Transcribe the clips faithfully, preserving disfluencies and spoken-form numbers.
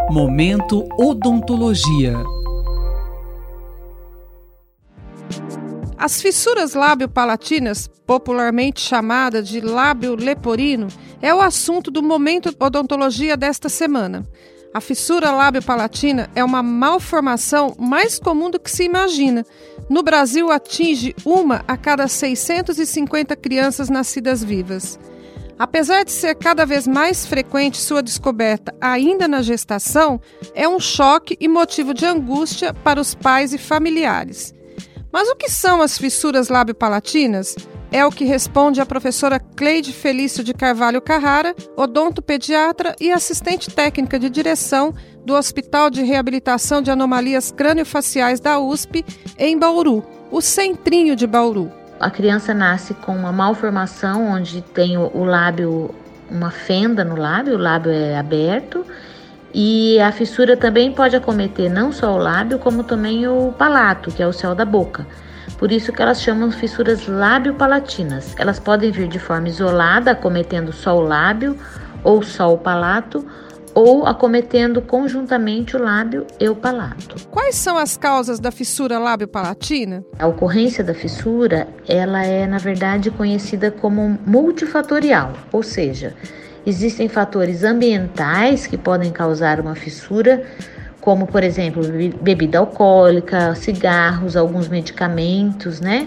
Momento Odontologia. As fissuras lábio-palatinas, popularmente chamada de lábio leporino, é o assunto do Momento Odontologia desta semana. A fissura lábio-palatina é uma malformação mais comum do que se imagina. No Brasil, atinge uma a cada seiscentas e cinquenta crianças nascidas vivas. Apesar de ser cada vez mais frequente sua descoberta ainda na gestação, é um choque e motivo de angústia para os pais e familiares. Mas o que são as fissuras lábio-palatinas? É o que responde a professora Cleide Felício de Carvalho Carrara, odontopediatra e assistente técnica de direção do Hospital de Reabilitação de Anomalias Crâniofaciais da U S P, em Bauru, o Centrinho de Bauru. A criança nasce com uma malformação onde tem o, o lábio, uma fenda no lábio, o lábio é aberto, e a fissura também pode acometer não só o lábio, como também o palato, que é o céu da boca. Por isso que elas chamam fissuras lábio-palatinas. Elas podem vir de forma isolada, acometendo só o lábio ou só o palato, ou acometendo conjuntamente o lábio e o palato. Quais são as causas da fissura lábio-palatina? A ocorrência da fissura, ela é, na verdade, conhecida como multifatorial, ou seja, existem fatores ambientais que podem causar uma fissura, como, por exemplo, bebida alcoólica, cigarros, alguns medicamentos, né?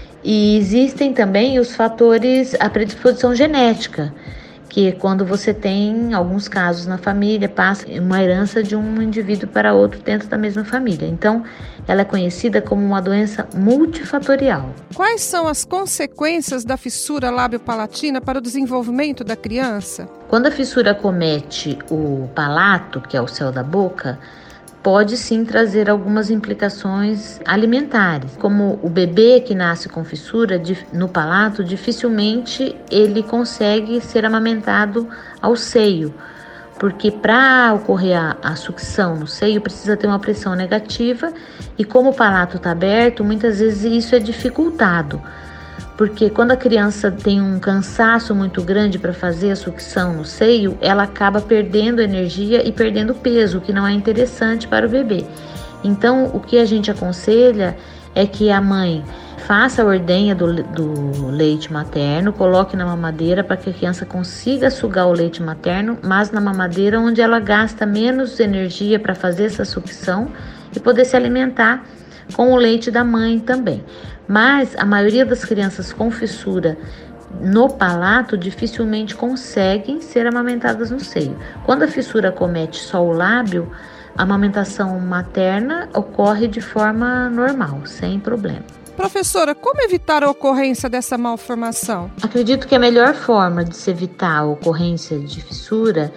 E existem também os fatores, a predisposição genética, que quando você tem, em alguns casos na família, passa uma herança de um indivíduo para outro dentro da mesma família. Então, ela é conhecida como uma doença multifatorial. Quais são as consequências da fissura lábio-palatina para o desenvolvimento da criança? Quando a fissura acomete o palato, que é o céu da boca, pode sim trazer algumas implicações alimentares, como o bebê que nasce com fissura no palato, dificilmente ele consegue ser amamentado ao seio, porque para ocorrer a, a sucção no seio precisa ter uma pressão negativa e como o palato está aberto, muitas vezes isso é dificultado. Porque quando a criança tem um cansaço muito grande para fazer a sucção no seio, ela acaba perdendo energia e perdendo peso, o que não é interessante para o bebê. Então, o que a gente aconselha é que a mãe faça a ordenha do, do leite materno, coloque na mamadeira para que a criança consiga sugar o leite materno, mas na mamadeira onde ela gasta menos energia para fazer essa sucção e poder se alimentar com o leite da mãe também. Mas a maioria das crianças com fissura no palato dificilmente conseguem ser amamentadas no seio. Quando a fissura acomete só o lábio, a amamentação materna ocorre de forma normal, sem problema. Professora, como evitar a ocorrência dessa malformação? Acredito que a melhor forma de se evitar a ocorrência de fissura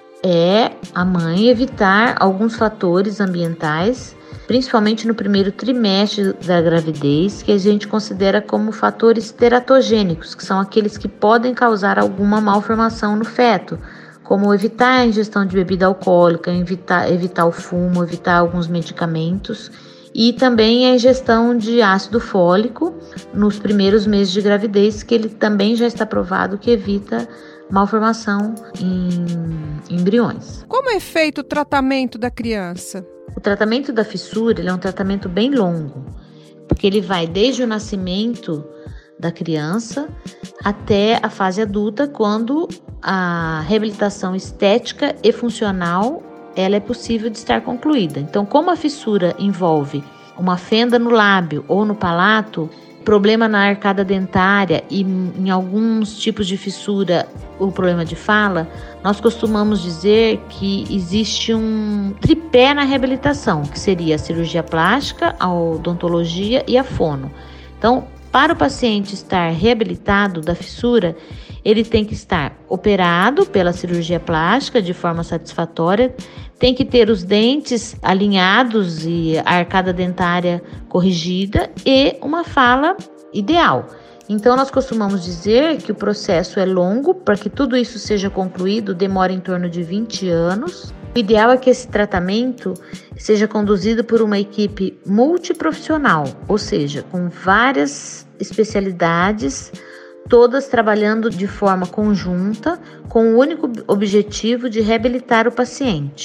é a mãe evitar alguns fatores ambientais, principalmente no primeiro trimestre da gravidez, que a gente considera como fatores teratogênicos, que são aqueles que podem causar alguma malformação no feto, como evitar a ingestão de bebida alcoólica, evitar, evitar o fumo, evitar alguns medicamentos e também a ingestão de ácido fólico nos primeiros meses de gravidez, que ele também já está provado que evita malformação em embriões. Como é feito o tratamento da criança? O tratamento da fissura ele é um tratamento bem longo, porque ele vai desde o nascimento da criança até a fase adulta, quando a reabilitação estética e funcional ela é possível de estar concluída. Então, como a fissura envolve uma fenda no lábio ou no palato, problema na arcada dentária e em alguns tipos de fissura o problema de fala, nós costumamos dizer que existe um tripé na reabilitação, que seria a cirurgia plástica, a odontologia e a fono. Então, para o paciente estar reabilitado da fissura, ele tem que estar operado pela cirurgia plástica de forma satisfatória, tem que ter os dentes alinhados e a arcada dentária corrigida e uma fala ideal. Então, nós costumamos dizer que o processo é longo, para que tudo isso seja concluído, demora em torno de vinte anos. O ideal é que esse tratamento seja conduzido por uma equipe multiprofissional, ou seja, com várias especialidades, todas trabalhando de forma conjunta, com o único objetivo de reabilitar o paciente.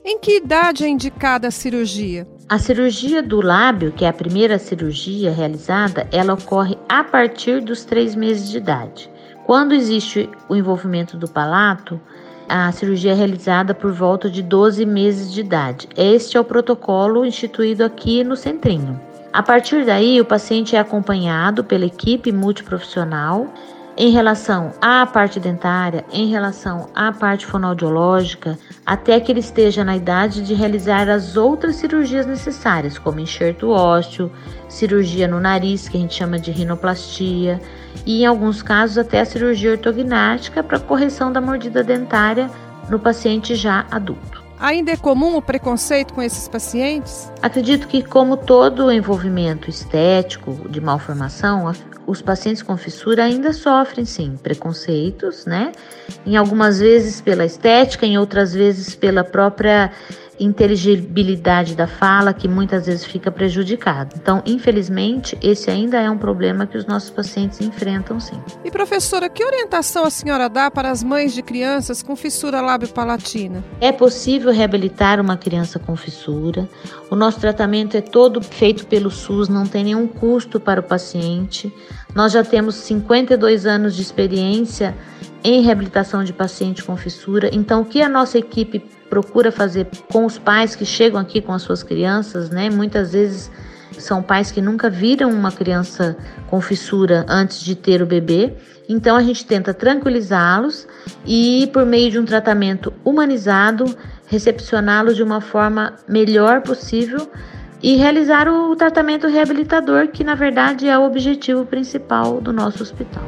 Em que idade é indicada a cirurgia? A cirurgia do lábio, que é a primeira cirurgia realizada, ela ocorre a partir dos três meses de idade. Quando existe o envolvimento do palato, a cirurgia é realizada por volta de doze meses de idade. Este é o protocolo instituído aqui no Centrinho. A partir daí, o paciente é acompanhado pela equipe multiprofissional em relação à parte dentária, em relação à parte fonoaudiológica, até que ele esteja na idade de realizar as outras cirurgias necessárias, como enxerto ósseo, cirurgia no nariz, que a gente chama de rinoplastia, e em alguns casos até a cirurgia ortognática para correção da mordida dentária no paciente já adulto. Ainda é comum o preconceito com esses pacientes? Acredito que, como todo envolvimento estético de malformação, os pacientes com fissura ainda sofrem, sim, preconceitos, né? Em algumas vezes pela estética, em outras vezes pela própria inteligibilidade da fala, que muitas vezes fica prejudicada. Então, infelizmente, esse ainda é um problema que os nossos pacientes enfrentam, sim. E professora, que orientação a senhora dá para as mães de crianças com fissura lábio-palatina? É possível reabilitar uma criança com fissura. O nosso tratamento é todo feito pelo SUS, não tem nenhum custo para o paciente. Nós já temos cinquenta e dois anos de experiência em reabilitação de paciente com fissura. Então, o que a nossa equipe procura fazer com os pais que chegam aqui com as suas crianças, né? Muitas vezes são pais que nunca viram uma criança com fissura antes de ter o bebê. Então, a gente tenta tranquilizá-los e, por meio de um tratamento humanizado, recepcioná-los de uma forma melhor possível e realizar o tratamento reabilitador, que na verdade é o objetivo principal do nosso hospital.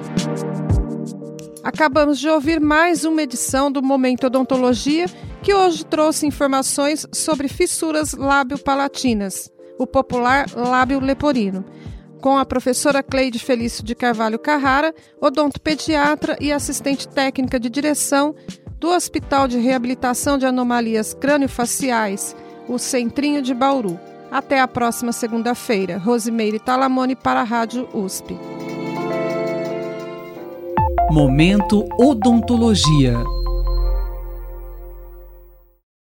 Acabamos de ouvir mais uma edição do Momento Odontologia, que hoje trouxe informações sobre fissuras lábio-palatinas, o popular lábio leporino, com a professora Cleide Felício de Carvalho Carrara, odontopediatra e assistente técnica de direção do Hospital de Reabilitação de Anomalias Crânio-Faciais, o Centrinho de Bauru. Até a próxima segunda-feira. Rosimeire Talamone para a Rádio U S P. Momento Odontologia.